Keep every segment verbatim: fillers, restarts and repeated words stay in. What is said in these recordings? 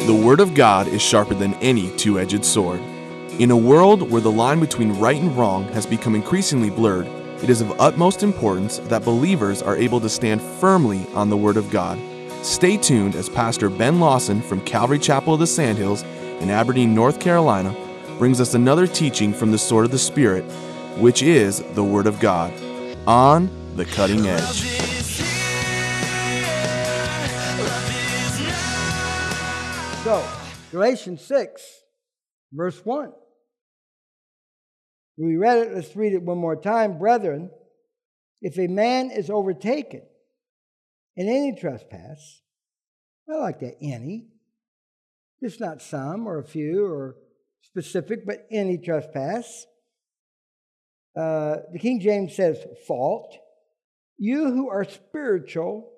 The Word of God is sharper than any two-edged sword. In a world where the line between right and wrong has become increasingly blurred, it is of utmost importance that believers are able to stand firmly on the Word of God. Stay tuned as Pastor Ben Lawson from Calvary Chapel of the Sandhills in Aberdeen, North Carolina, brings us another teaching from the sword of the Spirit, which is the Word of God, on the cutting edge. So, Galatians six, verse one. We read it, let's read it one more time. Brethren, if a man is overtaken in any trespass, I like that, any. It's not some or a few or specific, but any trespass. Uh, the King James says fault. You who are spiritual,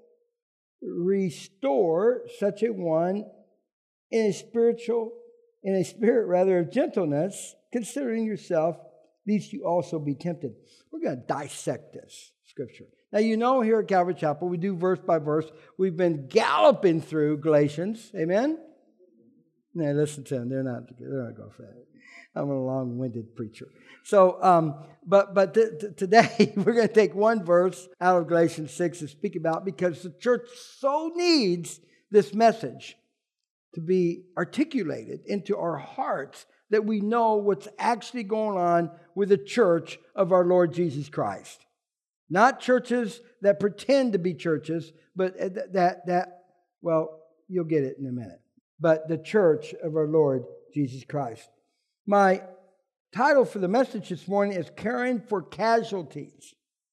restore such a one in a spiritual, in a spirit rather of gentleness, considering yourself, lest you also be tempted. We're going to dissect this scripture. Now, you know, here at Calvary Chapel, we do verse by verse. We've been galloping through Galatians. Amen? Now, listen to them. They're not, they're not going for that. I'm a long-winded preacher. So, um, but but th- th- today, we're going to take one verse out of Galatians six and speak about, because the church so needs this message to be articulated into our hearts, that we know what's actually going on with the church of our Lord Jesus Christ. Not churches that pretend to be churches, but that, that well, you'll get it in a minute. But the church of our Lord Jesus Christ. My title for the message this morning is Caring for Casualties.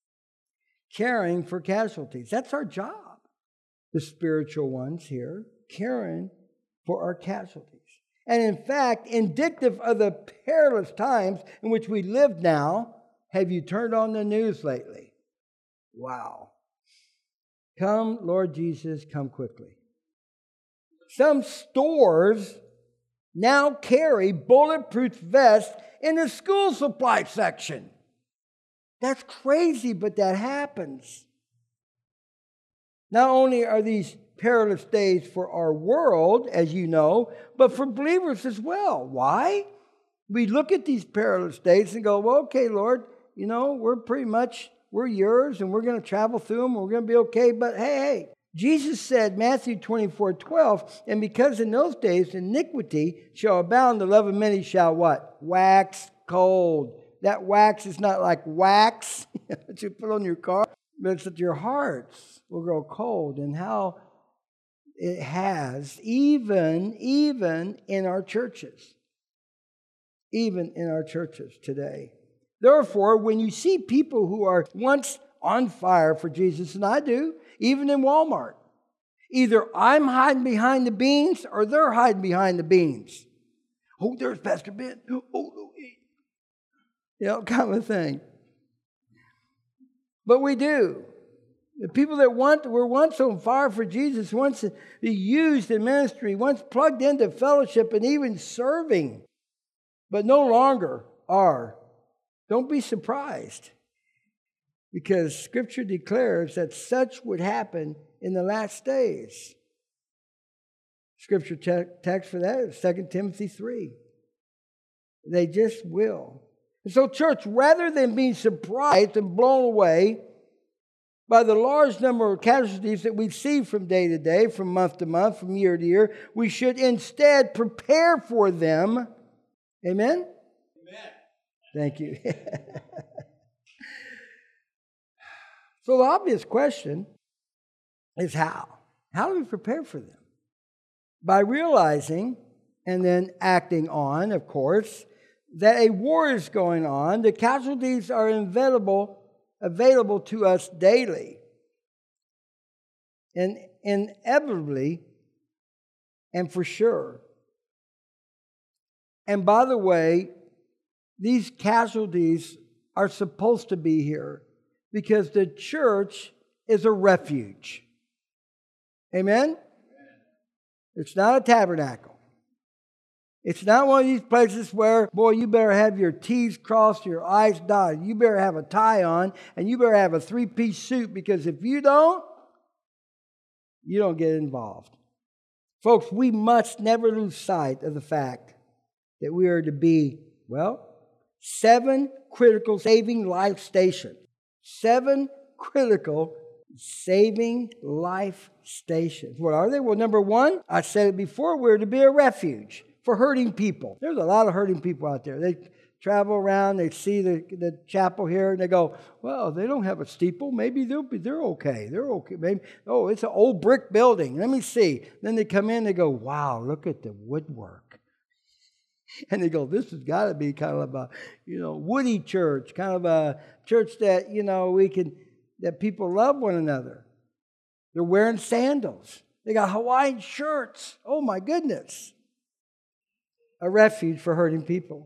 Caring for casualties. That's our job. The spiritual ones here, caring for our casualties. And in fact, indicative of the perilous times in which we live now, have you turned on the news lately? Wow. Come, Lord Jesus, come quickly. Some stores now carry bulletproof vests in the school supply section. That's crazy, but that happens. Not only are these perilous days for our world, as you know, but for believers as well. Why? We look at these perilous days and go, well, okay, Lord, you know, we're pretty much, we're yours, and we're going to travel through them, and we're going to be okay. But hey, hey, Jesus said, Matthew twenty-four twelve, and because in those days iniquity shall abound, the love of many shall what? Wax cold. That wax is not like wax that you put on your car, but it's that your hearts will grow cold. And how it has, even, even in our churches. Even in our churches today. Therefore, when you see people who are once on fire for Jesus, and I do, even in Walmart, either I'm hiding behind the beans or they're hiding behind the beans. Oh, there's Pastor Ben. Oh, oh, you know, kind of thing. But we do. The people that want, were once on fire for Jesus, once used in ministry, once plugged into fellowship and even serving, but no longer are. Don't be surprised, because Scripture declares that such would happen in the last days. Scripture te- text for that is Second Timothy three. They just will. And so, church, rather than being surprised and blown away by the large number of casualties that we see from day to day, from month to month, from year to year, we should instead prepare for them. Amen? Amen. Thank you. So the obvious question is how? How do we prepare for them? By realizing and then acting on, of course, that a war is going on. The casualties are available available to us daily. And inevitably, and for sure. And by the way, these casualties are supposed to be here because the church is a refuge. Amen? It's not a tabernacle. It's not one of these places where, boy, you better have your T's crossed, your I's dotted. You better have a tie on, and you better have a three-piece suit, because if you don't, you don't get involved. Folks, we must never lose sight of the fact that we are to be, well, seven critical saving life stations. Seven critical saving life stations. What are they? Well, number one, I said it before, we're to be a refuge for hurting people. There's a lot of hurting people out there. They travel around, they see the, the chapel here, and they go, well, they don't have a steeple. Maybe they'll be, they're okay. They're okay. Maybe, oh, it's an old brick building. Let me see. Then they come in, they go, wow, look at the woodwork. And they go, this has got to be kind of a, you know, woody church, kind of a church that, you know, we can, that people love one another. They're wearing sandals. They got Hawaiian shirts. Oh, my goodness. A refuge for hurting people.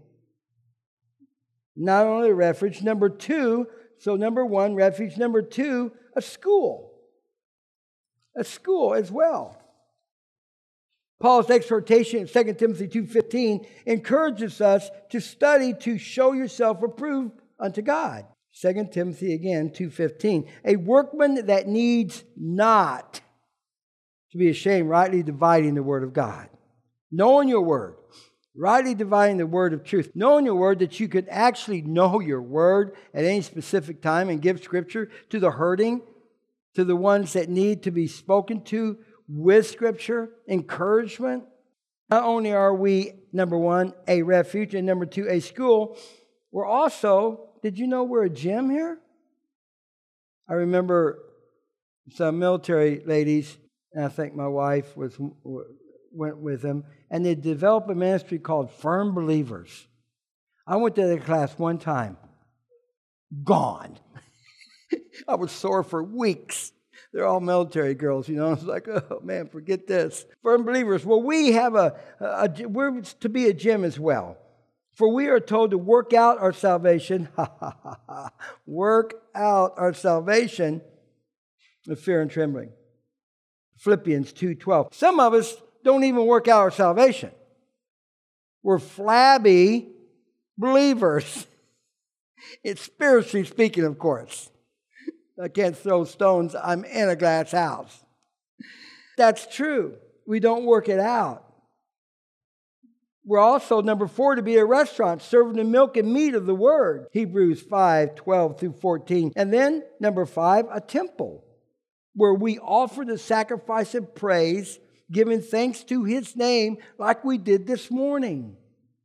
Not only a refuge, number two, so number one, refuge. Number two, a school. A school as well. Paul's exhortation in Second Timothy two fifteen encourages us to study to show yourself approved unto God. Second Timothy again, two fifteen. A workman that needs not to be ashamed, rightly dividing the word of God. Knowing your word. Rightly dividing the word of truth. Knowing your word, that you could actually know your word at any specific time and give scripture to the hurting, to the ones that need to be spoken to with scripture, encouragement. Not only are we, number one, a refuge, and number two, a school, we're also, did you know we're a gym here? I remember some military ladies, and I think my wife was went with them, and they developed a ministry called Firm Believers. I went to their class one time. Gone. I was sore for weeks. They're all military girls, you know. It's like, oh, man, forget this. Firm Believers. Well, we have a, a, a, we're to be a gym as well. For we are told to work out our salvation. Work out our salvation with fear and trembling. Philippians two twelve. Some of us don't even work out our salvation. We're flabby believers. It's spiritually speaking, of course. I can't throw stones. I'm in a glass house. That's true. We don't work it out. We're also, number four, to be a restaurant serving the milk and meat of the word. Hebrews five twelve through fourteen. And then, number five, a temple where we offer the sacrifice of praise, giving thanks to His name like we did this morning.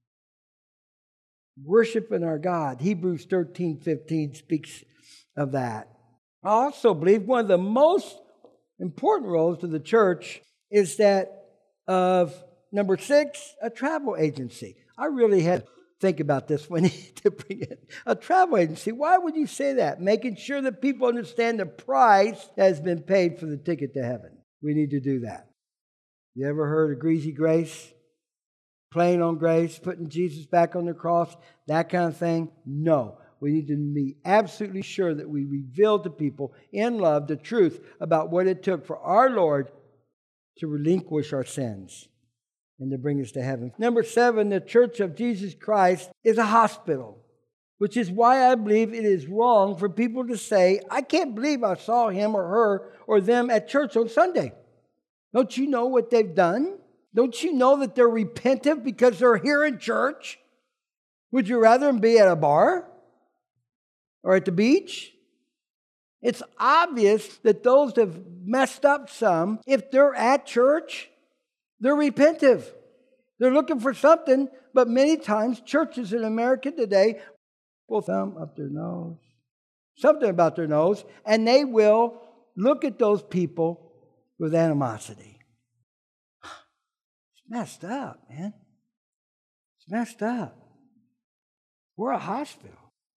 Worshiping our God. Hebrews thirteen fifteen speaks of that. I also believe one of the most important roles of the church is that of, number six, a travel agency. I really had to think about this when to bring it. A travel agency. Why would you say that? Making sure that people understand the price that has been paid for the ticket to heaven. We need to do that. You ever heard of greasy grace? Playing on grace, putting Jesus back on the cross, that kind of thing? No. We need to be absolutely sure that we reveal to people in love the truth about what it took for our Lord to relinquish our sins and to bring us to heaven. Number seven, the Church of Jesus Christ is a hospital, which is why I believe it is wrong for people to say, I can't believe I saw him or her or them at church on Sunday. Don't you know what they've done? Don't you know that they're repentant because they're here in church? Would you rather them be at a bar or at the beach? It's obvious that those that have messed up some, if they're at church, they're repentive. They're looking for something, but many times churches in America today will thumb up their nose, something about their nose, and they will look at those people with animosity. It's messed up, man. It's messed up. We're a hospital.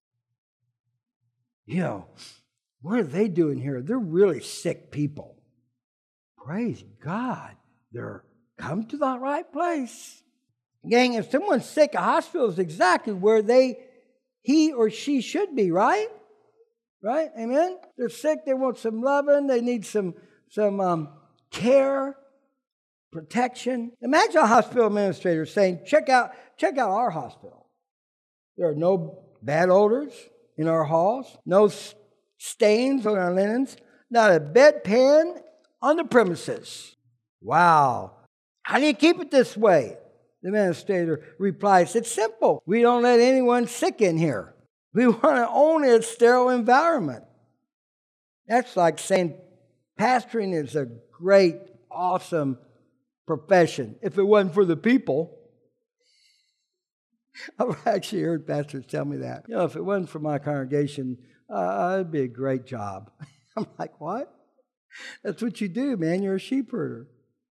You know, what are they doing here? They're really sick people. Praise God. They're come to the right place. Gang, if someone's sick, a hospital is exactly where they, he or she should be, right? Right? Amen? They're sick. They want some loving. They need some, some um, care, protection. Imagine a hospital administrator saying, check out, check out our hospital. There are no bad odors in our halls, no stains on our linens, not a bedpan on the premises. Wow. How do you keep it this way? The administrator replies, it's simple. We don't let anyone sick in here. We want to own a sterile environment. That's like saying pastoring is a great, awesome profession if it wasn't for the people. I've actually heard pastors tell me that. You know, if it wasn't for my congregation, uh, it'd be a great job. I'm like, what? That's what you do, man. You're a sheep herder.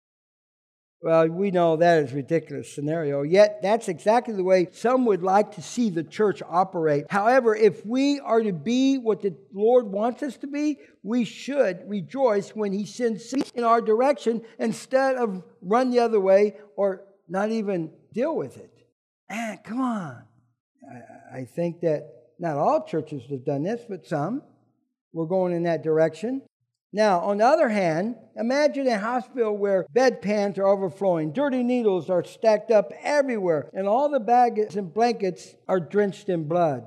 Well, we know that is a ridiculous scenario, yet that's exactly the way some would like to see the church operate. However, if we are to be what the Lord wants us to be, we should rejoice when He sends seeds in our direction instead of run the other way or not even deal with it. Man, come on. I, I think that not all churches have done this, but some. We're going in that direction. Now, on the other hand, imagine a hospital where bedpans are overflowing, dirty needles are stacked up everywhere, and all the bags and blankets are drenched in blood.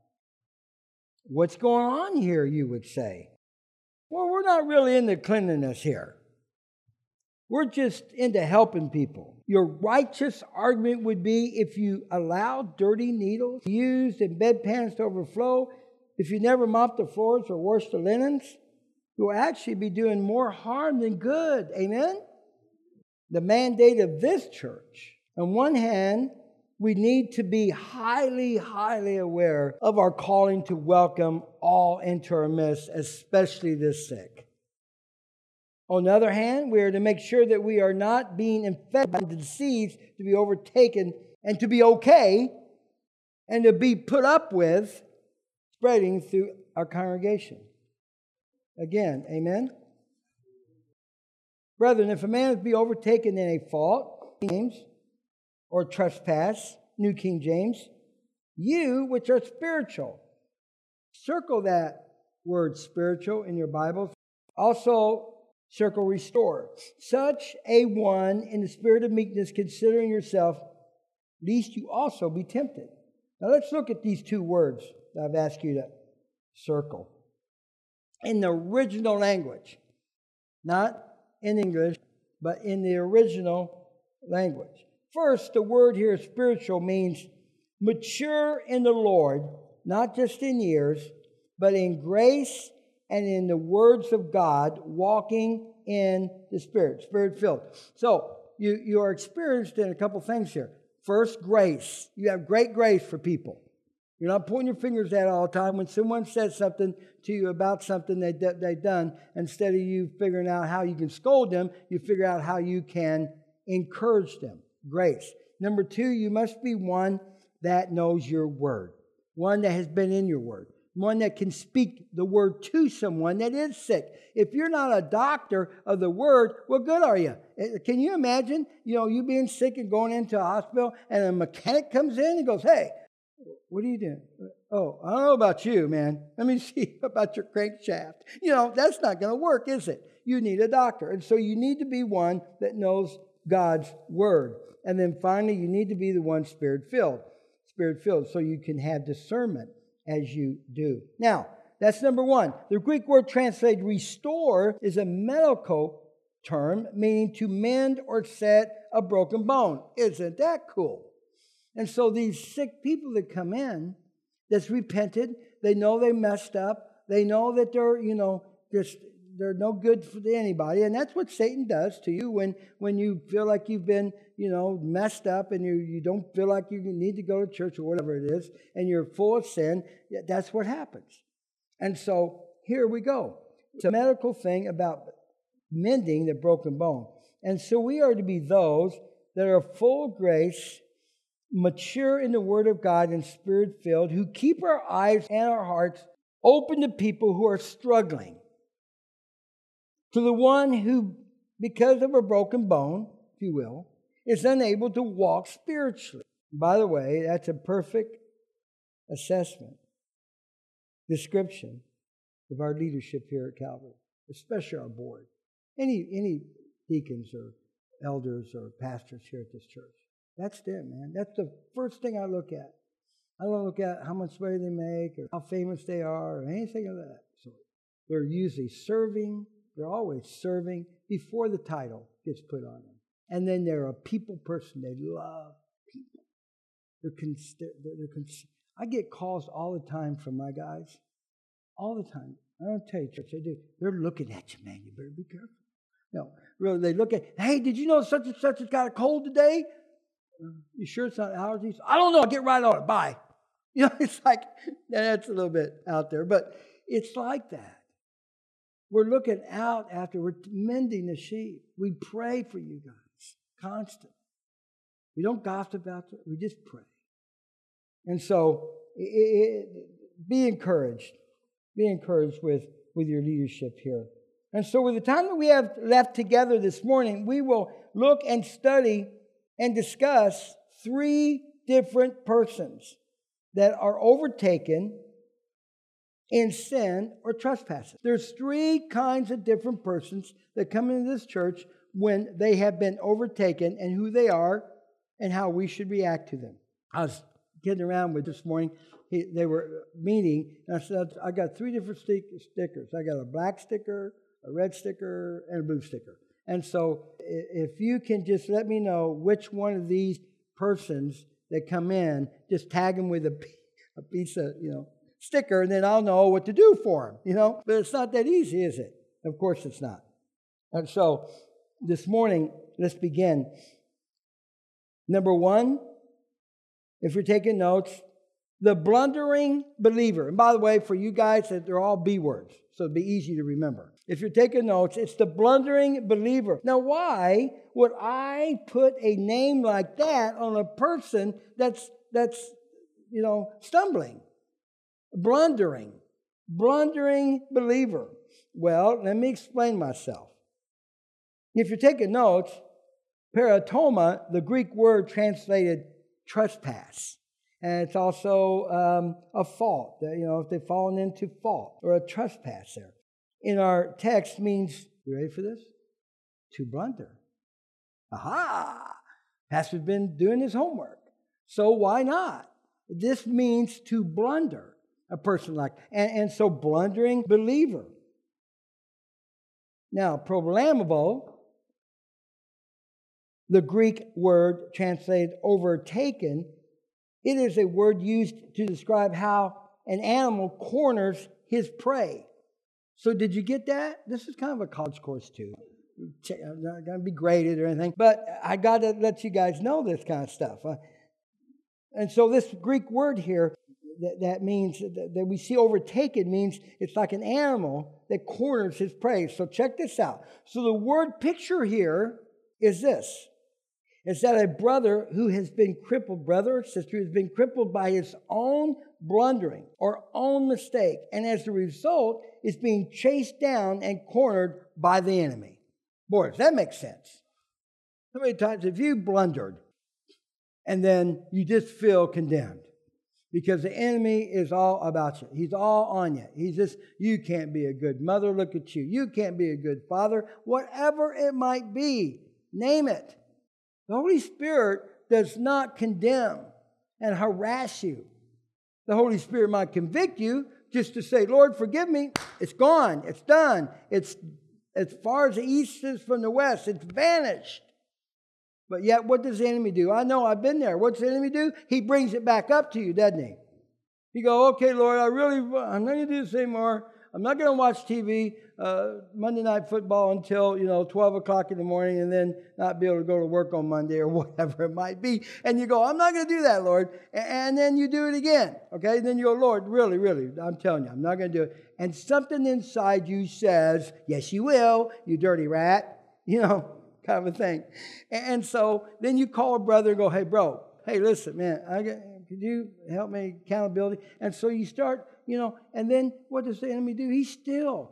What's going on here, you would say? Well, we're not really into cleanliness here. We're just into helping people. Your righteous argument would be if you allow dirty needles used and bedpans to overflow, if you never mop the floors or wash the linens, you'll actually be doing more harm than good. Amen? The mandate of this church, on one hand, we need to be highly, highly aware of our calling to welcome all into our midst, especially the sick. On the other hand, we are to make sure that we are not being infected by the disease to be overtaken and to be okay and to be put up with spreading through our congregation. Again, amen? Brethren, if a man is to be overtaken in a fault, James, or trespass, New King James, you which are spiritual. Circle that word spiritual in your Bibles. Also, circle restore. Such a one in the spirit of meekness, considering yourself, lest you also be tempted. Now let's look at these two words that I've asked you to circle. In the original language, not in English, but in the original language. First, the word here, spiritual, means mature in the Lord, not just in years, but in grace and in the words of God, walking in the Spirit, Spirit-filled. So, you, you are experienced in a couple things here. First, grace. You have great grace for people. You're not pointing your fingers at it all the time. When someone says something to you about something they, they've done, instead of you figuring out how you can scold them, you figure out how you can encourage them. Grace. Number two, you must be one that knows your word. One that has been in your word. One that can speak the word to someone that is sick. If you're not a doctor of the word, what good are you? Can you imagine, you know, you being sick and going into a hospital and a mechanic comes in and goes, hey, what are you doing? Oh, I don't know about you, man. Let me see about your crankshaft. You know, that's not going to work, is it? You need a doctor. And so you need to be one that knows God's word. And then finally, you need to be the one spirit-filled. Spirit-filled, so you can have discernment as you do. Now, that's number one. The Greek word translated restore is a medical term meaning to mend or set a broken bone. Isn't that cool? And so these sick people that come in, that's repented, they know they messed up, they know that they're, you know, just they're no good for anybody. And that's what Satan does to you when, when you feel like you've been, you know, messed up and you, you don't feel like you need to go to church or whatever it is, and you're full of sin. That's what happens. And so here we go. It's a medical thing about mending the broken bone. And so we are to be those that are full of grace, mature in the Word of God and Spirit-filled, who keep our eyes and our hearts open to people who are struggling. To the one who, because of a broken bone, if you will, is unable to walk spiritually. By the way, that's a perfect assessment, description of our leadership here at Calvary, especially our board. Any, any deacons or elders or pastors here at this church. That's them, man. That's the first thing I look at. I don't look at how much money they make or how famous they are or anything of that sort. They're usually serving. They're always serving before the title gets put on them. And then they're a people person. They love people. They're, con- they're con- I get calls all the time from my guys. All the time. I don't tell you, church, they do. They're looking at you, man. You better be careful. No, really, they look at, hey, did you know such and such has got a cold today? You sure it's not allergies? I don't know. I'll get right on it. Bye. You know, it's like, that's a little bit out there. But it's like that. We're looking out after, we're mending the sheep. We pray for you guys constantly. We don't gossip about it. We just pray. And so, it, it, be encouraged. Be encouraged with, with your leadership here. And so with the time that we have left together this morning, we will look and study and discuss three different persons that are overtaken in sin or trespasses. There's three kinds of different persons that come into this church when they have been overtaken, and who they are and how we should react to them. I was kidding around with this morning. He, they were meeting, and I said, I got three different stick, stickers. I got a black sticker, a red sticker, and a blue sticker. And so if you can just let me know which one of these persons that come in, just tag them with a, a piece of, you know, sticker, and then I'll know what to do for them, you know. But it's not that easy, is it? Of course it's not. And so this morning, let's begin. Number one, if you're taking notes, the blundering believer. And by the way, for you guys, they're all B words, so it'll be easy to remember. If you're taking notes, it's the blundering believer. Now, why would I put a name like that on a person that's, that's you know, stumbling? Blundering. Blundering believer. Well, let me explain myself. If you're taking notes, paratoma, the Greek word translated trespass. And it's also um, a fault, you know, if they've fallen into fault or a trespass there. In our text means, you ready for this? To blunder. Aha! Pastor's been doing his homework. So why not? This means to blunder, a person like, and, and so blundering believer. Now, problemabo, the Greek word translated overtaken, it is a word used to describe how an animal corners his prey. So did you get that? This is kind of a college course too. I'm not going to be graded or anything, but I got to let you guys know this kind of stuff. And so this Greek word here, that, that means, that, that we see overtaken means it's like an animal that corners his prey. So check this out. So the word picture here is this. It's that a brother who has been crippled, brother or sister, who has been crippled by his own blundering or own mistake, and as a result is being chased down and cornered by the enemy. Boy, does that make sense? How many times have you blundered and then you just feel condemned? Because the enemy is all about you. He's all on you. He's just, you can't be a good mother, look at you. You can't be a good father. Whatever it might be, name it. The Holy Spirit does not condemn and harass you. The Holy Spirit might convict you just to say, Lord, forgive me. It's gone. It's done. It's as far as the east is from the west. It's vanished. But yet, what does the enemy do? I know, I've been there. What's the enemy do? He brings it back up to you, doesn't he? You go, okay, Lord, I really, I'm not going to do this anymore. I'm not going to watch T V, uh, Monday Night Football until, you know, twelve o'clock in the morning and then not be able to go to work on Monday or whatever it might be. And you go, I'm not going to do that, Lord. And then you do it again, okay? And then you go, Lord, really, really, I'm telling you, I'm not going to do it. And something inside you says, yes, you will, you dirty rat, you know, kind of a thing. And so then you call a brother and go, hey, bro, hey, listen, man, I got, could you help me accountability? And so you start, you know, and then what does the enemy do? He's still.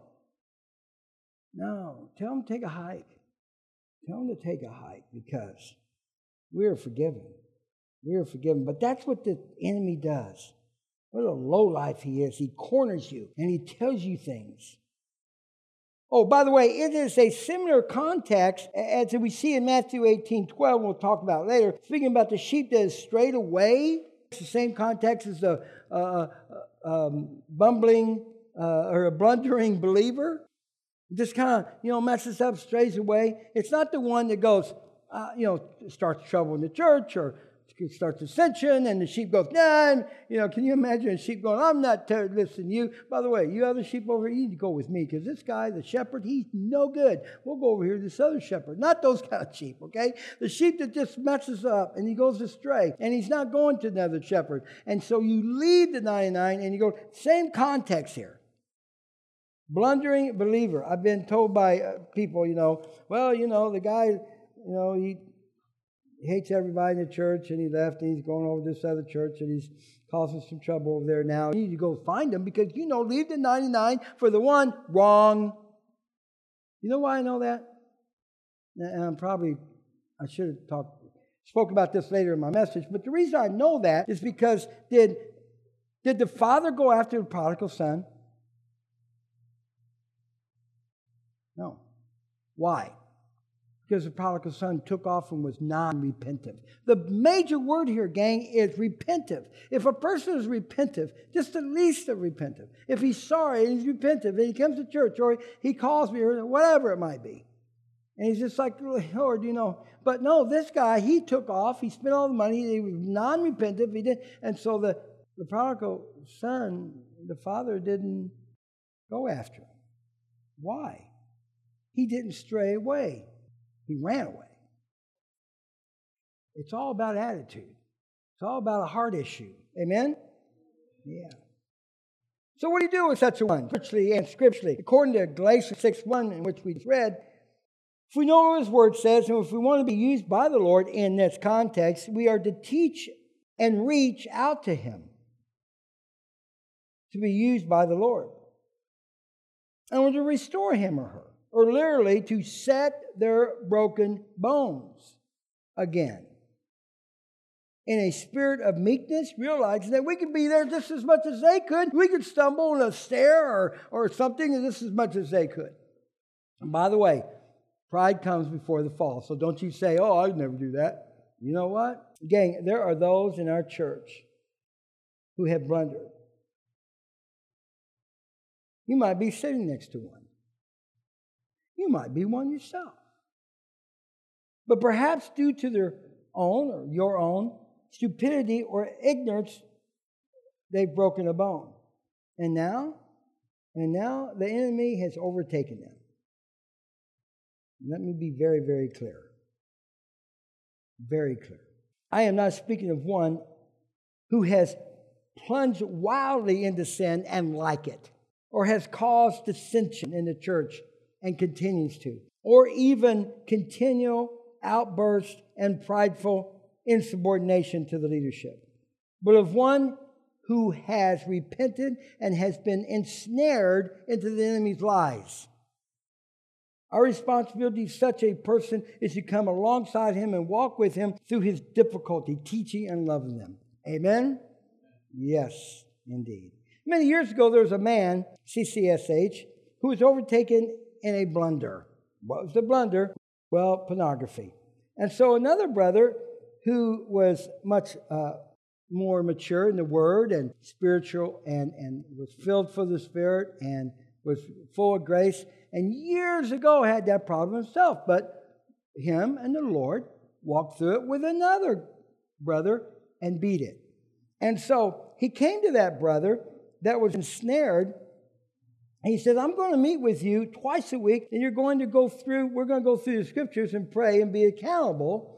No, tell him to take a hike. Tell him to take a hike because we are forgiven. We are forgiven. But that's what the enemy does. What a lowlife he is. He corners you and he tells you things. Oh, by the way, it is a similar context as we see in Matthew eighteen twelve, we'll talk about it later, speaking about the sheep that is strayed away. It's the same context as the uh, um, bumbling uh, or a blundering believer. Just kind of, you know, messes up, strays away. It's not the one that goes, uh, you know, starts trouble in the church or starts dissension, and the sheep goes, nah, and, you know, can you imagine a sheep going, I'm not ter- listening to you. By the way, you other sheep over here, you need to go with me, because this guy, the shepherd, he's no good. We'll go over here to this other shepherd. Not those kind of sheep, okay? The sheep that just messes up, and he goes astray, and he's not going to another shepherd. And so you leave the ninety-nine, and you go, same context here. Blundering believer. I've been told by uh, people, you know, well, you know, the guy, you know, he hates everybody in the church, and he left, and he's going over to this other church, and he's causing some trouble over there now. You need to go find him, because, you know, leave the ninety-nine for the one. Wrong. You know why I know that? And I'm probably, I should have talked, spoke about this later in my message, but the reason I know that is because did, did the father go after the prodigal son? No. Why? Because the prodigal son took off and was non-repentant. The major word here, gang, is repentant. If a person is repentant, just the least of repentant, if he's sorry and he's repentant and he comes to church or he calls me or whatever it might be, and he's just like, Lord, you know, but no, this guy, he took off, he spent all the money, he was non-repentant, he did, and so the, the prodigal son, the father didn't go after him. Why? He didn't stray away. He ran away. It's all about attitude. It's all about a heart issue. Amen? Yeah. So what do you do with such a one, spiritually and scripturally? According to Galatians six one, in which we read, if we know what His Word says, and if we want to be used by the Lord in this context, we are to teach and reach out to Him to be used by the Lord. And we're to restore him or her, or literally to set their broken bones again. In a spirit of meekness, realizing that we could be there just as much as they could. We could stumble on a stair or, or something just as much as they could. And by the way, pride comes before the fall. So don't you say, oh, I'd never do that. You know what? Gang, there are those in our church who have blundered. You might be sitting next to one. You might be one yourself. But perhaps due to their own or your own stupidity or ignorance, they've broken a bone. And now, and now the enemy has overtaken them. Let me be very, very clear. Very clear. I am not speaking of one who has plunged wildly into sin and like it, or has caused dissension in the church and continues to, or even continual outbursts and prideful insubordination to the leadership, but of one who has repented and has been ensnared into the enemy's lies. Our responsibility to such a person is to come alongside him and walk with him through his difficulty, teaching and loving them. Amen? Yes, indeed. Many years ago, there was a man, C C S H, who was overtaken in a blunder. What was the blunder? Well, pornography. And so another brother who was much uh, more mature in the Word and spiritual and, and was filled for the Spirit and was full of grace, and years ago had that problem himself. But him and the Lord walked through it with another brother and beat it. And so he came to that brother that was ensnared. And he said, I'm going to meet with you twice a week, and you're going to go through, we're going to go through the scriptures and pray and be accountable.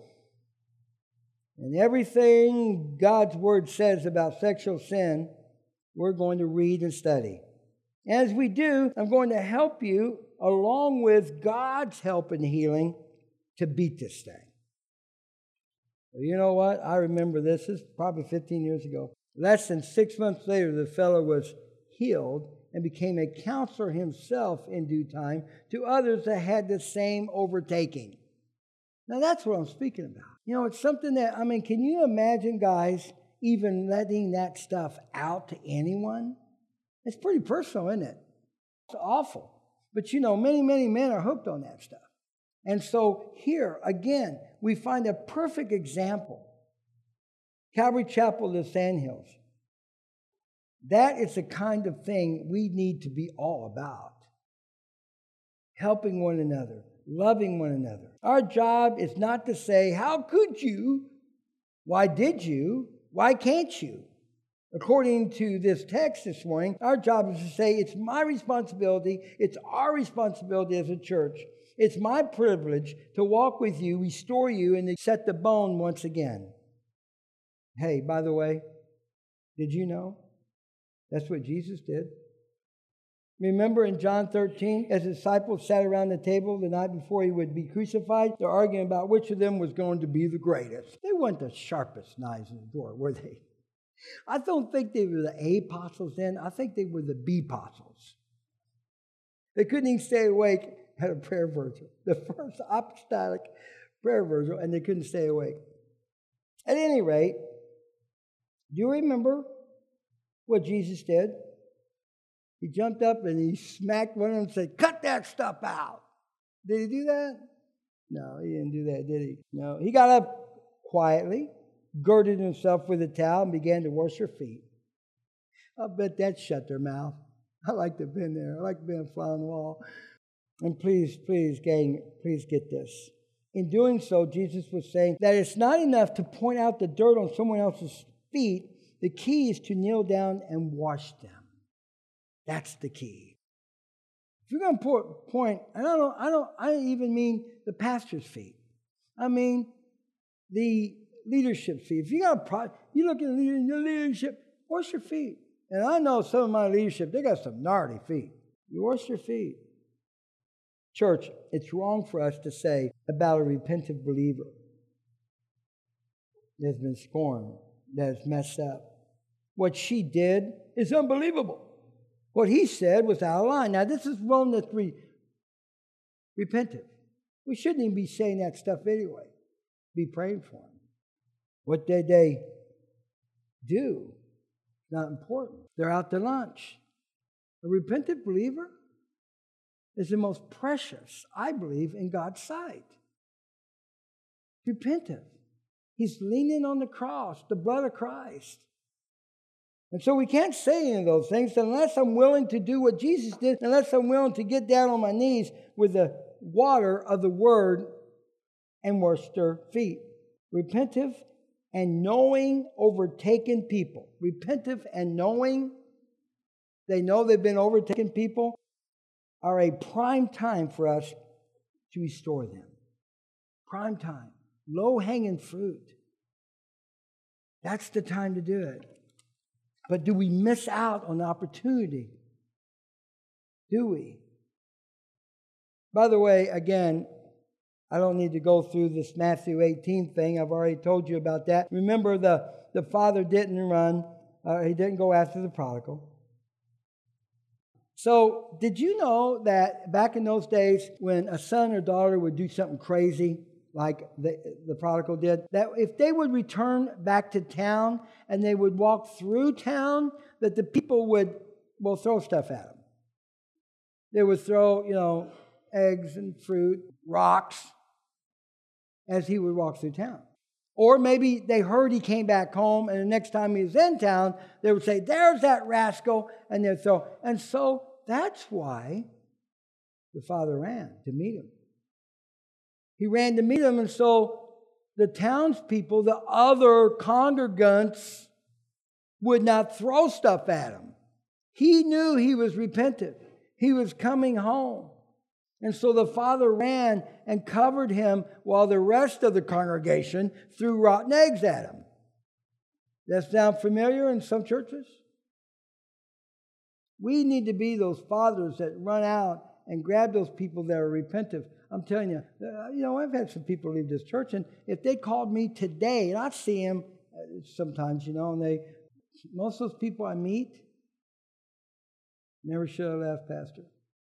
And everything God's word says about sexual sin, we're going to read and study. As we do, I'm going to help you, along with God's help and healing, to beat this thing. Well, you know what? I remember this. This is probably fifteen years ago. Less than six months later, the fellow was healed and became a counselor himself in due time to others that had the same overtaking. Now, that's what I'm speaking about. You know, it's something that, I mean, can you imagine, guys, even letting that stuff out to anyone? It's pretty personal, isn't it? It's awful. But, you know, many, many men are hooked on that stuff. And so here, again, we find a perfect example. Calvary Chapel, the Sandhills. That is the kind of thing we need to be all about. Helping one another, loving one another. Our job is not to say, how could you? Why did you? Why can't you? According to this text this morning, our job is to say, it's my responsibility, it's our responsibility as a church. It's my privilege to walk with you, restore you, and to set the bone once again. Hey, by the way, did you know? That's what Jesus did. Remember in John thirteen, as the disciples sat around the table the night before he would be crucified, they're arguing about which of them was going to be the greatest. They weren't the sharpest knives in the drawer, were they? I don't think they were the A apostles then. I think they were the B apostles. They couldn't even stay awake at a prayer virgil, the first apostolic prayer virgil, and they couldn't stay awake. At any rate, do you remember what Jesus did? He jumped up and he smacked one of them and said, cut that stuff out. Did he do that? No, he didn't do that, did he? No. He got up quietly, girded himself with a towel, and began to wash their feet. I bet that shut their mouth. I like to have been there. I like to be on a fly on the wall. And please, please, gang, please get this. In doing so, Jesus was saying that it's not enough to point out the dirt on someone else's feet. The key is to kneel down and wash them. That's the key. If you're going to point, and I don't, I don't, I don't even mean the pastor's feet. I mean the leadership feet. If you got a pro, you look at the leadership, wash your feet. And I know some of my leadership, they got some gnarly feet. You wash your feet. Church, it's wrong for us to say about a repentant believer that's been scorned, that has messed up. What she did is unbelievable. What he said was out of line. Now, this is wrong that's re- repentant. We shouldn't even be saying that stuff anyway. Be praying for him. What did they do? Not important. They're out to lunch. A repentant believer is the most precious, I believe, in God's sight. Repentant. He's leaning on the cross, the blood of Christ. And so we can't say any of those things unless I'm willing to do what Jesus did, unless I'm willing to get down on my knees with the water of the Word and wash their feet. Repentive and knowing overtaken people. Repentive and knowing they know they've been overtaken people are a prime time for us to restore them. Prime time. Low-hanging fruit. That's the time to do it. But do we miss out on the opportunity? Do we? By the way, again, I don't need to go through this Matthew eighteen thing. I've already told you about that. Remember, the, the father didn't run. Uh, he didn't go after the prodigal. So, did you know that back in those days, when a son or daughter would do something crazy, like the, the prodigal did, that if they would return back to town and they would walk through town, that the people would, well, throw stuff at them. They would throw, you know, eggs and fruit, rocks, as he would walk through town. Or maybe they heard he came back home, and the next time he was in town, they would say, there's that rascal, and they'd throw. And so that's why the father ran to meet him. He ran to meet him, and so the townspeople, the other congregants, would not throw stuff at him. He knew he was repentant. He was coming home. And so the father ran and covered him while the rest of the congregation threw rotten eggs at him. That sound familiar in some churches? We need to be those fathers that run out and grab those people that are repentant. I'm telling you, uh, you know, I've had some people leave this church, and if they called me today, and I see them sometimes, you know, and they, most of those people I meet, never should have left, Pastor.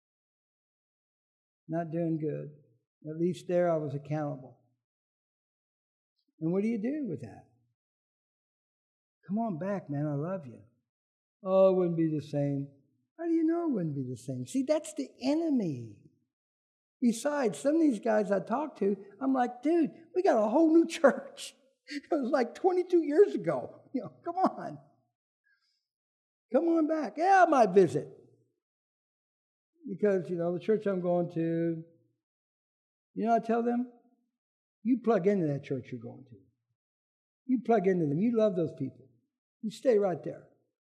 Not doing good. At least there I was accountable. And what do you do with that? Come on back, man, I love you. Oh, it wouldn't be the same. How do you know it wouldn't be the same? See, that's the enemy. Besides, some of these guys I talk to, I'm like, dude, we got a whole new church. It was like twenty-two years ago. You know, come on. Come on back. Yeah, I might visit. Because, you know, the church I'm going to, You know what I tell them? You plug into that church you're going to. You plug into them. You love those people. You stay right there.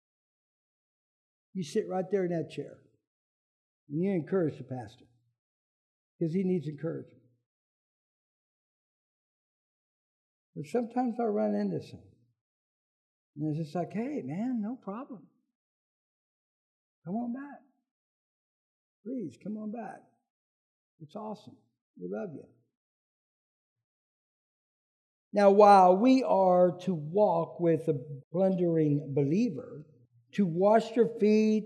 You sit right there in that chair. And you encourage the pastor. Because he needs encouragement. But sometimes I run into some. And it's just like, hey, man, no problem. Come on back. Please, come on back. It's awesome. We love you. Now, while we are to walk with a blundering believer, to wash their feet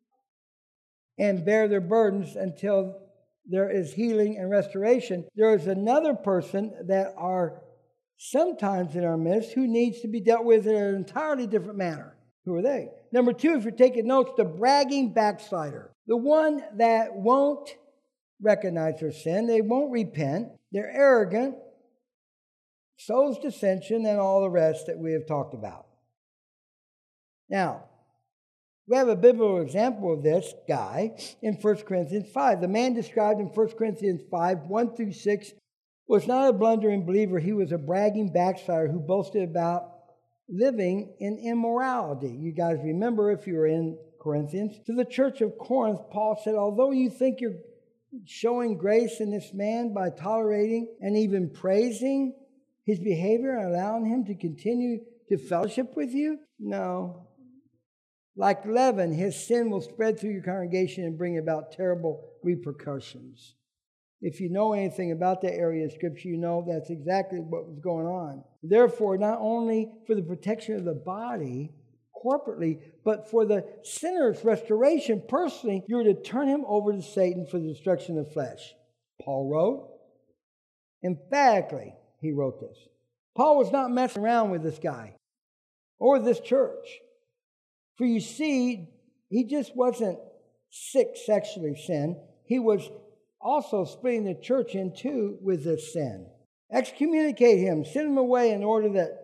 and bear their burdens until there is healing and restoration, there is another person that are sometimes in our midst who needs to be dealt with in an entirely different manner. Who are they? Number two, if you're taking notes, the bragging backslider. The one that won't recognize their sin. They won't repent. They're arrogant, sows dissension, and all the rest that we have talked about. Now, we have a biblical example of this guy in First Corinthians five. The man described in First Corinthians five, one through six, was not a blundering believer. He was a bragging backslider who boasted about living in immorality. You guys remember, if you were in Corinthians, to the church of Corinth, Paul said, although you think you're showing grace in this man by tolerating and even praising his behavior and allowing him to continue to fellowship with you, no. Like leaven, his sin will spread through your congregation and bring about terrible repercussions. If you know anything about that area of Scripture, you know that's exactly what was going on. Therefore, not only for the protection of the body corporately, but for the sinner's restoration personally, you were to turn him over to Satan for the destruction of the flesh. Paul wrote, emphatically, he wrote this. Paul was not messing around with this guy or this church. For you see, he just wasn't sick sexually sin. He was also splitting the church in two with this sin. Excommunicate him, send him away in order that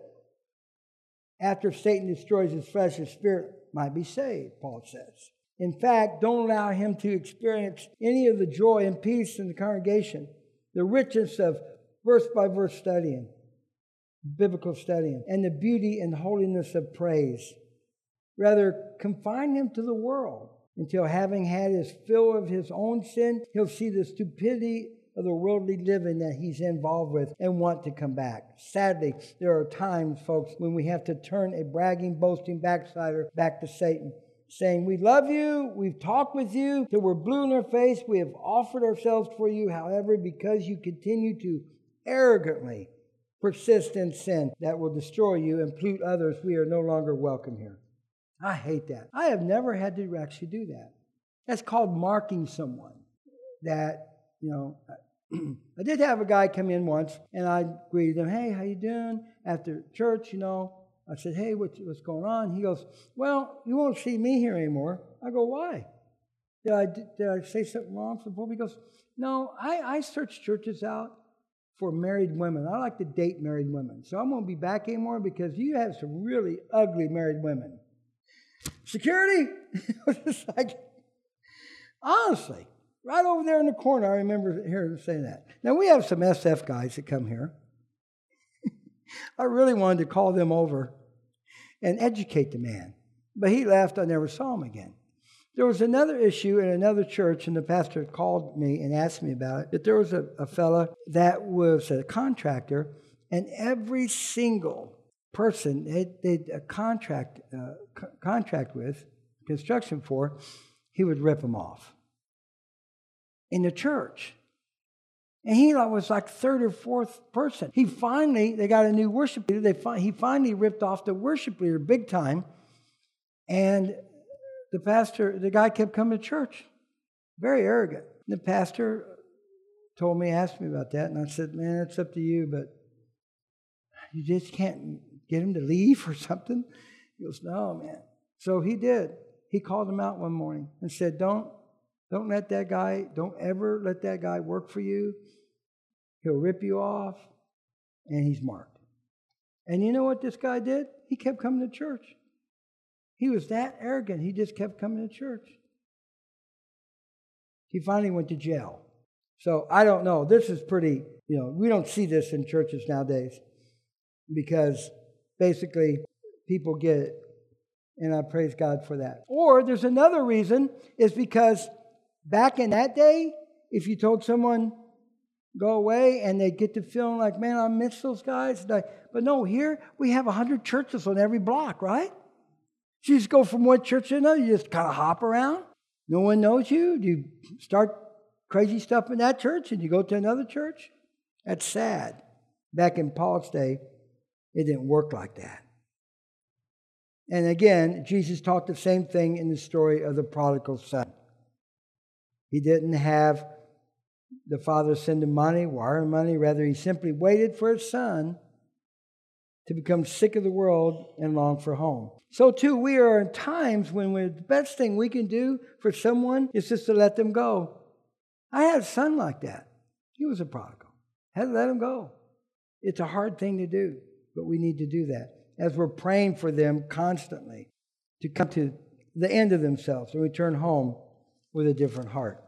after Satan destroys his flesh, his spirit might be saved, Paul says. In fact, don't allow him to experience any of the joy and peace in the congregation, the richness of verse-by-verse studying, biblical studying, and the beauty and holiness of praise. Rather, confine him to the world until, having had his fill of his own sin, he'll see the stupidity of the worldly living that he's involved with and want to come back. Sadly, there are times, folks, when we have to turn a bragging, boasting backslider back to Satan, saying, we love you, we've talked with you, till we're blue in our face, we have offered ourselves for you. However, because you continue to arrogantly persist in sin that will destroy you and pollute others, we are no longer welcome here. I hate that. I have never had to actually do that. That's called marking someone. That, you know, I did have a guy come in once, and I greeted him, hey, how you doing? After church, you know, I said, hey, what's, what's going on? He goes, well, you won't see me here anymore. I go, why? Did I, did I say something wrong for the Pope? He goes, no, I, I search churches out for married women. I like to date married women. So I won't be back anymore because you have some really ugly married women. Security? It was just like, honestly, right over there in the corner, I remember hearing him say that. Now, we have some S F guys that come here. I really wanted to call them over and educate the man. But he left. I never saw him again. There was another issue in another church, and the pastor called me and asked me about it, that there was a, a fella that was a contractor, and every single person they they'd a contract uh, co- contract with, construction for, he would rip them off in the church. And he was like third or fourth person. He finally, they got a new worship leader. They fi- he finally ripped off the worship leader big time. And the pastor, the guy kept coming to church, very arrogant. The pastor told me, asked me about that, and I said, man, it's up to you, but you just can't get him to leave or something? He goes, no, man. So he did. He called him out one morning and said, don't, don't let that guy, don't ever let that guy work for you. He'll rip you off, and he's marked. And you know what this guy did? He kept coming to church. He was that arrogant. He just kept coming to church. He finally went to jail. So I don't know. This is pretty, you know, we don't see this in churches nowadays because basically people get it. And I praise God for that. Or there's another reason is because back in that day, if you told someone, go away, and they get to feeling like, man, I miss those guys. But no, here we have one hundred churches on every block, right? You just go from one church to another. You just kind of hop around. No one knows you. You start crazy stuff in that church and you go to another church. That's sad. Back in Paul's day, it didn't work like that. And again, Jesus taught the same thing in the story of the prodigal son. He didn't have the father send him money, wire him money. Rather, he simply waited for his son to become sick of the world and long for home. So too, we are in times when we're, the best thing we can do for someone is just to let them go. I had a son like that. He was a prodigal. I had to let him go. It's a hard thing to do, but we need to do that as we're praying for them constantly to come to the end of themselves and return home with a different heart.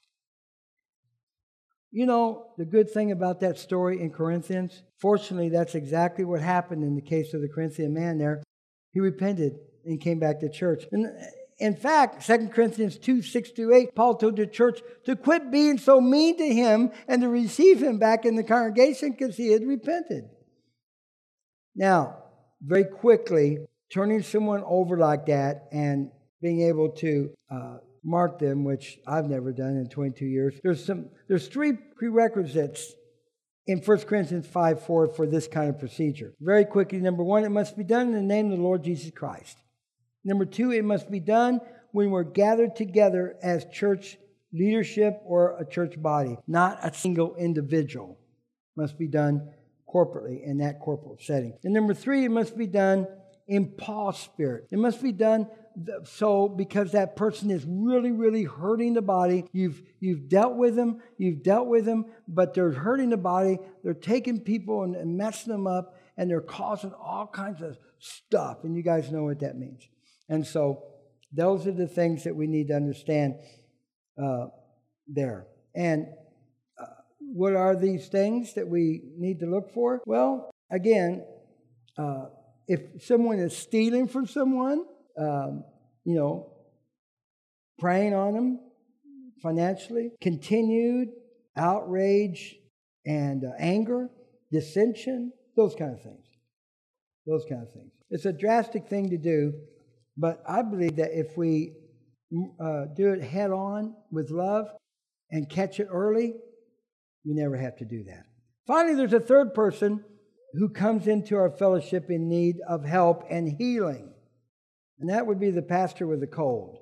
You know, the good thing about that story in Corinthians, fortunately, that's exactly what happened in the case of the Corinthian man there. He repented and came back to church. And in fact, Second Corinthians two, six to eight, Paul told the church to quit being so mean to him and to receive him back in the congregation because he had repented. Now, very quickly, turning someone over like that and being able to uh, mark them, which I've never done in twenty-two years. There's some. There's three prerequisites in First Corinthians five four for this kind of procedure. Very quickly, number one, it must be done in the name of the Lord Jesus Christ. Number two, it must be done when we're gathered together as church leadership or a church body, not a single individual. It must be done corporately in that corporate setting. And number three, it must be done in Paul's spirit. It must be done so because that person is really, really hurting the body. You've you've dealt with them, you've dealt with them, but they're hurting the body. They're taking people and, and messing them up, and they're causing all kinds of stuff. And you guys know what that means. And so those are the things that we need to understand uh, there. And uh, what are these things that we need to look for? Well, again, uh, if someone is stealing from someone, um, you know, preying on them financially, continued outrage and uh, anger, dissension, those kind of things. Those kind of things. It's a drastic thing to do, but I believe that if we uh, do it head on with love and catch it early, we never have to do that. Finally, there's a third person who comes into our fellowship in need of help and healing. And that would be the pastor with a cold.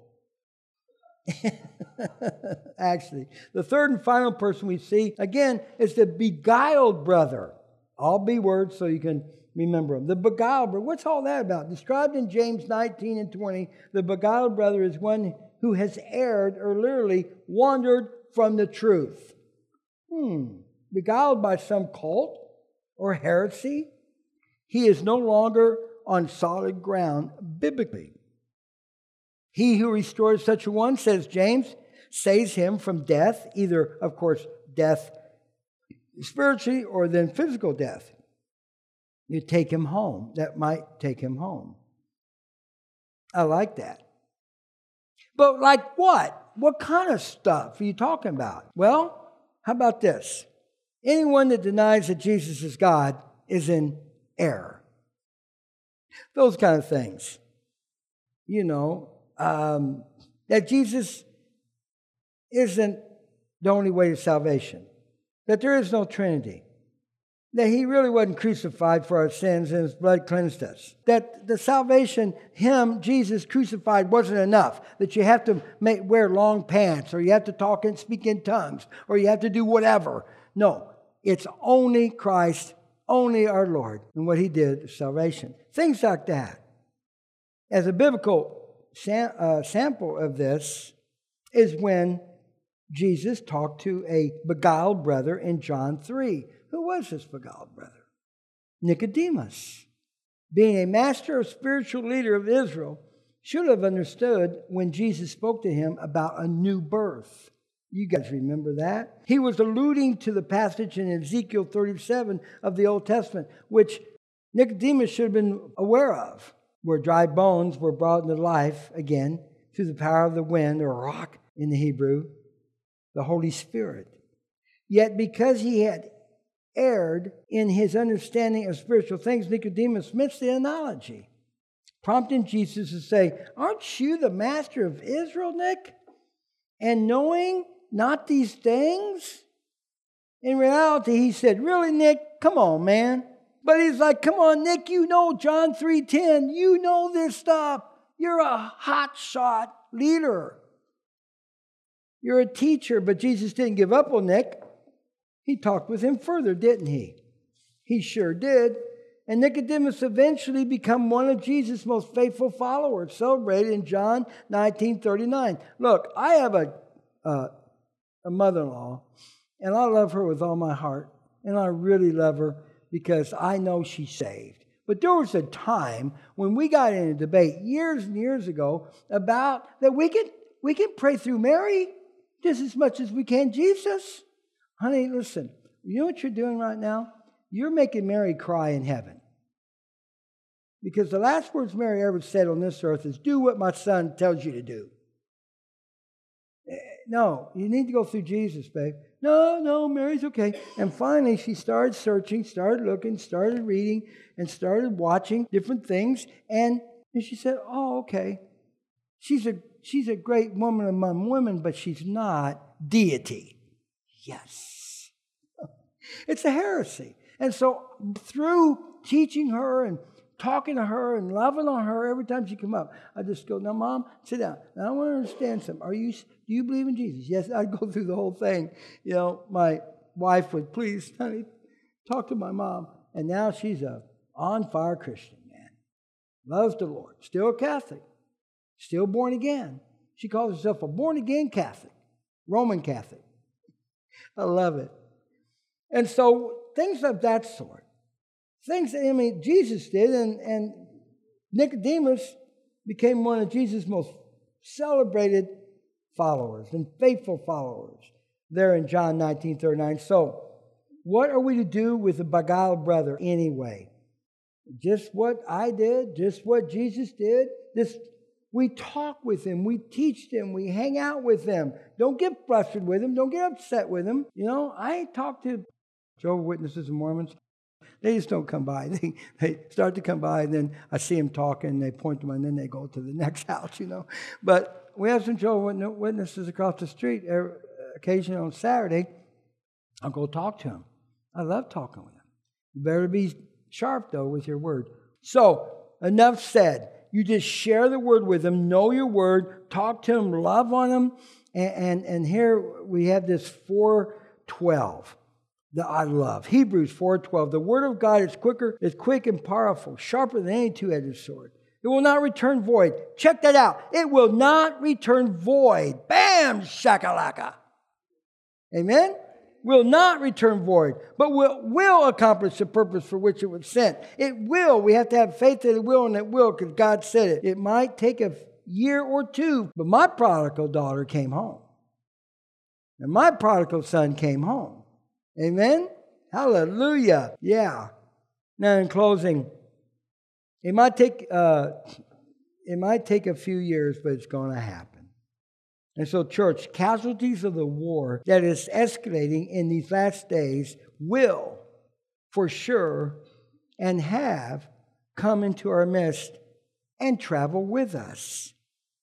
Actually, the third and final person we see, again, is the beguiled brother. All B words so you can remember them. The beguiled brother. What's all that about? Described in James nineteen and twenty, the beguiled brother is one who has erred or literally wandered from the truth. Hmm. Beguiled by some cult or heresy, he is no longer on solid ground biblically. He who restores such a one, says James, saves him from death, either, of course, death spiritually or then physical death. You take him home. That might take him home. I like that. But like what? What kind of stuff are you talking about? Well, how about this? Anyone that denies that Jesus is God is in error. Those kind of things. You know, um, that Jesus isn't the only way to salvation. That there is no Trinity. That He really wasn't crucified for our sins and His blood cleansed us. That the salvation, Him, Jesus crucified, wasn't enough. That you have to make, wear long pants, or you have to talk and speak in tongues, or you have to do whatever. No, it's only Christ, only our Lord, and what He did is salvation. Things like that. As a biblical sam- uh, sample of this is when Jesus talked to a beguiled brother in John three. Who was this beguiled brother? Nicodemus. Being a master or spiritual leader of Israel, should have understood when Jesus spoke to him about a new birth. You guys remember that? He was alluding to the passage in Ezekiel thirty-seven of the Old Testament, which Nicodemus should have been aware of, where dry bones were brought into life again through the power of the wind, or rock in the Hebrew, the Holy Spirit. Yet because he had erred in his understanding of spiritual things, Nicodemus missed the analogy, prompting Jesus to say, aren't you the master of Israel, Nick? And knowing not these things? In reality, he said, really, Nick? Come on, man. But he's like, come on, Nick, you know John three ten. You know this stuff. You're a hotshot leader. You're a teacher. But Jesus didn't give up on Nick. He talked with him further, didn't he? He sure did. And Nicodemus eventually became one of Jesus' most faithful followers, celebrated in John nineteen thirty-nine. Look, I have a, uh, a mother-in-law, and I love her with all my heart. And I really love her because I know she's saved. But there was a time when we got in a debate years and years ago about that we can, we can pray through Mary just as much as we can Jesus. Honey, listen, you know what you're doing right now? You're making Mary cry in heaven. Because the last words Mary ever said on this earth is, do what my son tells you to do. No, you need to go through Jesus, babe. No, no, Mary's okay. And finally, she started searching, started looking, started reading, and started watching different things. And, and she said, oh, okay. She's a, she's a great woman among women, but she's not deity. Yes. It's a heresy. And so through teaching her and talking to her and loving on her every time she come up, I just go, now, Mom, sit down. Now, I want to understand something. Are you, do you believe in Jesus? Yes, I'd go through the whole thing. You know, my wife would, please, honey, talk to my mom. And now she's a on-fire Christian, man. Loves the Lord. Still a Catholic. Still born again. She calls herself a born-again Catholic. Roman Catholic. I love it. And so things of that sort. Things that, I mean, Jesus did, and, and Nicodemus became one of Jesus' most celebrated followers and faithful followers there in John nineteen thirty-nine. So, what are we to do with the beguiled brother anyway? Just what I did, just what Jesus did. This, we talk with him, we teach them, we hang out with them. Don't get frustrated with him, don't get upset with him. You know, I talk to Jehovah's Witnesses and Mormons. They just don't come by. They, they start to come by, and then I see them talking, and they point to them, and then they go to the next house, you know. But we have some Jehovah's Witnesses across the street. Occasionally on Saturday, I'll go talk to them. I love talking with them. You better be sharp, though, with your word. So, enough said. You just share the word with them, know your word, talk to them, love on them. And, and, and here we have this four twelve. That I love. Hebrews four twelve. The word of God is quicker, is quick and powerful, sharper than any two-edged sword. It will not return void. Check that out. It will not return void. Bam! Shakalaka. Amen? Will not return void, but will, will accomplish the purpose for which it was sent. It will. We have to have faith that it will, and it will because God said it. It might take a year or two, but my prodigal daughter came home. And my prodigal son came home. Amen? Hallelujah. Yeah. Now, in closing, it might take uh, it might take a few years, but it's going to happen. And so, church, casualties of the war that is escalating in these last days will, for sure, and have come into our midst and travel with us.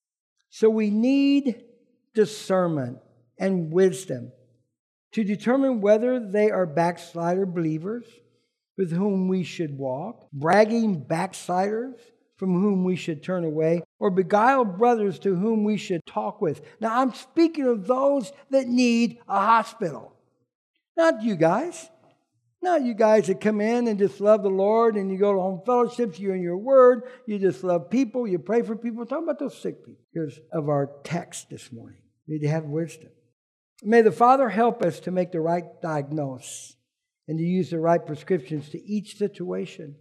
So we need discernment and wisdom to determine whether they are backslider believers with whom we should walk, bragging backsliders from whom we should turn away, or beguiled brothers to whom we should talk with. Now, I'm speaking of those that need a hospital. Not you guys. Not you guys that come in and just love the Lord and you go to home fellowships, you're in your word, you just love people, you pray for people. I'm talking about those sick people. Here's of our text this morning. You need to have wisdom. May the Father help us to make the right diagnosis and to use the right prescriptions to each situation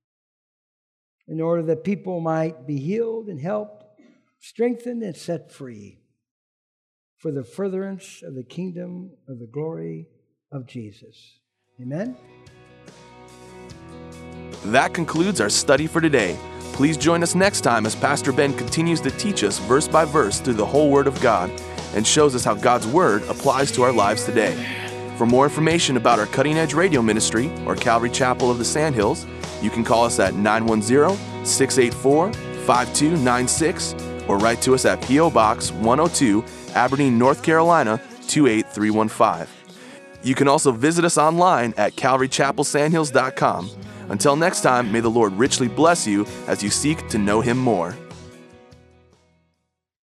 in order that people might be healed and helped, strengthened and set free. for the furtherance of the kingdom of the glory of Jesus. Amen? That concludes our study for today. Please join us next time as Pastor Ben continues to teach us verse by verse through the whole Word of God and shows us how God's Word applies to our lives today. For more information about our Cutting Edge Radio Ministry or Calvary Chapel of the Sandhills, you can call us at nine one zero, six eight four, five two nine six or write to us at P O Box one oh two, Aberdeen, North Carolina two eight three one five. You can also visit us online at calvary chapel sandhills dot com. Until next time, may the Lord richly bless you as you seek to know Him more.